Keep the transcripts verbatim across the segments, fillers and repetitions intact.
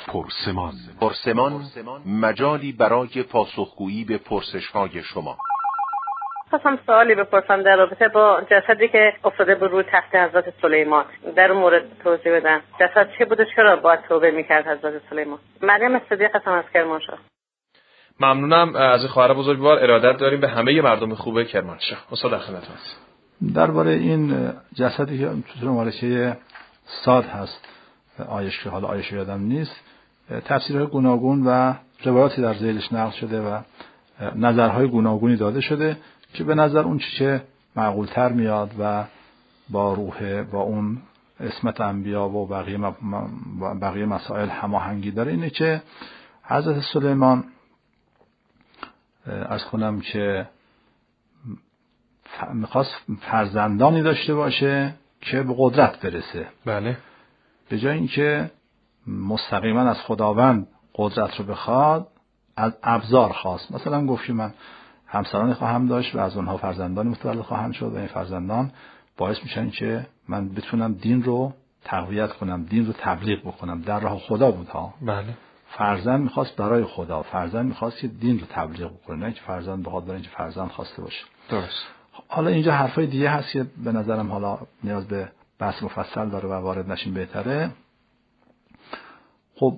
پرسمان پرسمان مجالی برای پاسخگویی به پرسش‌های شما. خواستم سوالی بپرسم در رابطه با جسدی که افتاده بود روی تخت حضرت سلیمان. در اون مورد توضیح بدن. جسد چه بود و چرا باید توبه میکرد حضرت سلیمان؟ مریم صدیق هستم از کرمانشاه. ممنونم از خواهر بزرگوار. ارادت داریم به همه مردم خوب کرمانشاه. استاد در خدمتتون هستم. درباره این جسدی که تو مورچه صاد هست، آیش که حالا آیش یادم نیست، تفسیرهای گوناگون و روایاتی در ذیلش نقل شده و نظرهای گوناگونی داده شده که به نظر اون چیزی که معقول‌تر میاد و با روح با اون اسمت انبیا و بقیه بقیه مسائل هماهنگی داره اینه که حضرت سلیمان از کنم که میخواست فرزندانی داشته باشه که به قدرت برسه. بله. به جای اینکه مستقیما از خداوند قدرت رو بخواد، از ابزار خواست. مثلا گفت که من همسرانی خواهم داشت و از اونها فرزندانی متولد خواهند شد و این فرزندان باعث میشن که من بتونم دین رو تقویت کنم، دین رو تبلیغ بکنم. در راه خدا بود ها. بله. فرزند میخواست برای خدا، فرزند میخواست که دین رو تبلیغ بکنه، نه که فرزند بخواد برای اینکه فرزند خواسته باشه. درست. حالا اینجا حرفای دیگه هست که به نظرم حالا نیاز به بحث مفصل داره و وارد نشیم بهتره. خب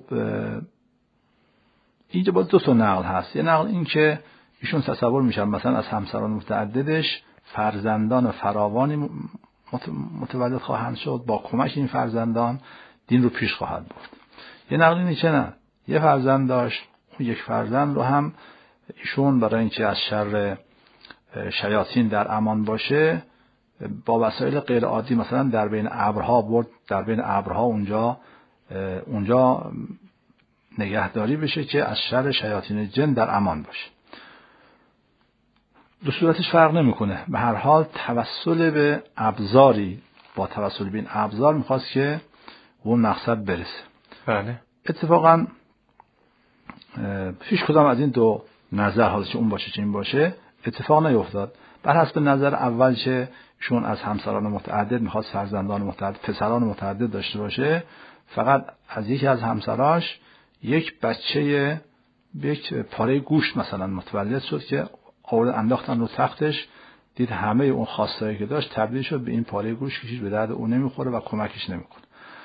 اینجا با دو تا نقل هست. یه نقل این که ایشون تصور میشن مثلا از همسران متعددش فرزندان فراوانی متولد خواهند شد، با کمک این فرزندان دین رو پیش خواهد برد. یه نقل اینه که نه، یه فرزند داشت، اون یک فرزند رو هم ایشون برای اینکه از شر شیاطین در امان باشه با وسایل غیر عادی مثلا در بین ابرها برد، در بین ابرها اونجا اونجا نگهداری بشه که از شر شیاطین جن در امان باشه. دو صورتش فرق نمیکنه. به هر حال توسل به ابزاری، با توسل به این ابزار میخواست که اون مقصد برسه. بله. اتفاقا هیچ کدام از این دو نظر، حالا چه اون باشه چه این باشه، اتفاق نیفتاد. بر حسب نظر اول که چون از همسران متعدد میخواست فرزندان متعدد، پسران متعدد داشته باشه، فقط از یکی از همسراش یک بچه یک پاره گوشت مثلا متولد شد که آورد انداختن رو تختش، دید همه اون خواستایی که داشت تبدیل شد به این پاره گوشت که هیچ به درد اون نمیخوره و کمکش نمیکنه.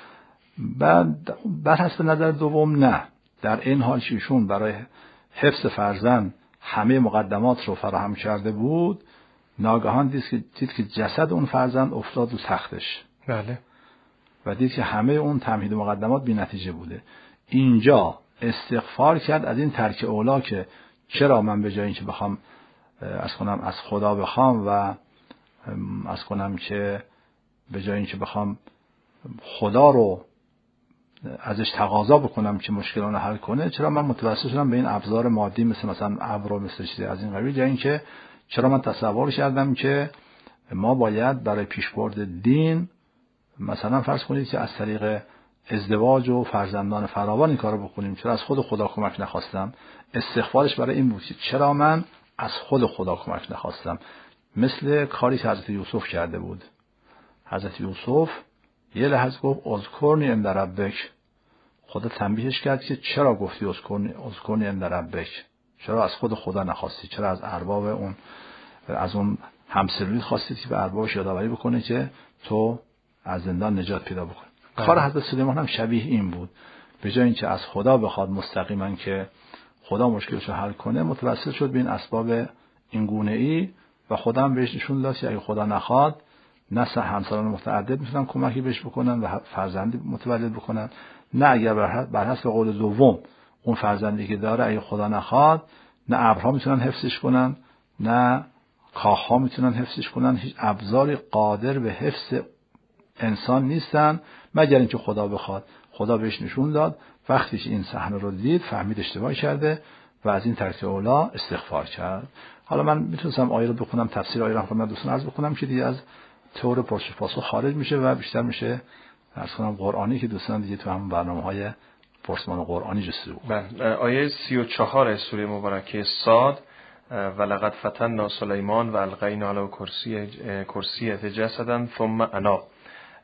بعد بر حسب نظر دوم نه، در این حال که ایشون برای حفظ فرزند همه مقدمات رو فراهم کرده بود، ناگهان دید که دید که جسد اون فرزند افتاد رو تختش. بله. و دید که همه اون تمهید مقدمات بی نتیجه بوده. اینجا استغفار کرد از این ترک اولا که چرا من به جای اینکه بخوام از کنم از خدا بخوام و از کنم که به جای اینکه بخوام خدا رو ازش تقاضا بکنم که مشکلان رو حل کنه، چرا من متوسل شدم به این ابزار مادی مثل مثلا ابر و مثل چیزی از این قبیل، یا اینکه چرا من تصور کردم که ما باید برای پیشبرد دین مثلا فرض کنید که از طریق ازدواج و فرزندان فراوان این کارو بکنیم. چرا از خود خدا کمک نخواستم؟ استغفارش برای این بود که چرا من از خود خدا کمک نخواستم، مثل کاری که حضرت یوسف کرده بود. حضرت یوسف یه لحظه گفت اذکرنی عند ربک، خدا تنبیهش کرد که چرا گفتی اذکرنی اذکرنی عند ربک، چرا از خود خدا نخواستی، چرا از ارباب اون از اون همسروی خواستی که به اربابش یادآوری بکنه که تو از زندان نجات پیدا بکنی. کار حضرت سلیمان هم شبیه این بود. به جای اینکه از خدا بخواد مستقیما که خدا مشکلش رو حل کنه، متوسل شد به این اسباب این گونه ای و خدا هم بهش نشون داد که اگه خدا نخواد نه همسران متعدد میتونن کمکی بهش بکنن و فرزندی متولد بکنن، نه اگر بر حسب قول دوم اون فرزندی که داره اگه خدا نخواد نه ابرها میتونن حفظش کنن نه کاخها میتونن حفظش کنن. هیچ ابزاری قادر به حفظ انسان نیستن مگر اینکه خدا بخواد. خدا بهش نشون داد. وقتی که این صحنه رو دید فهمید اشتباه کرده و از این ترک اولا استغفار کرد. حالا من میتونستم آیه رو بخونم، تفسیر آیه رو خدمت دوستان عرض بکنم که دیگه از طور پرسش پاسخ خارج میشه و بیشتر میشه عرض کنم قرآنی که دوستان دیگه تو همون برنامه‌های پرسمان قرآنی جستجو. بله. آیه سی و چهار سوره مبارکه صاد: ولقد فتنا سلیمان و القینا علی کرسی کرسیه جسدا ثم اناب.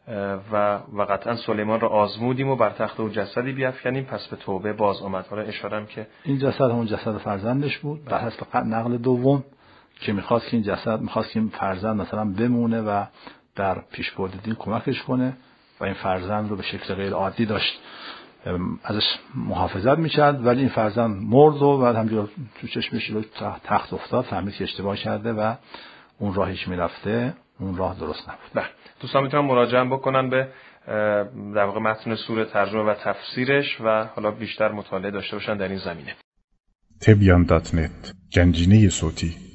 و و قطعا سلیمان را آزمودیم و بر تخت او جسدی بیافکنیم، پس به توبه باز آمد. حالا اشارم که این جسد همون جسد فرزندش بود. بر حسب نقل دوم که میخواست که این جسد میخواست که این فرزند مثلا بمونه و در پیشبرد دین کمکش کنه و این فرزند رو به شکل غیر عادی داشت ازش محافظت میکرد، ولی این فرزند مرد و بعد همجور تو چشمش رو تخت افتاد، فهمید که اشتباه کرده و اون راهش میرفته اون راه درست نبود. بله، دوستان میتونن مراجعه بکنن به در واقع متن سوره، ترجمه و تفسیرش و حالا بیشتر مطالعه داشته باشن در این زمینه. تبیان دات نت، گنجینه صوتی.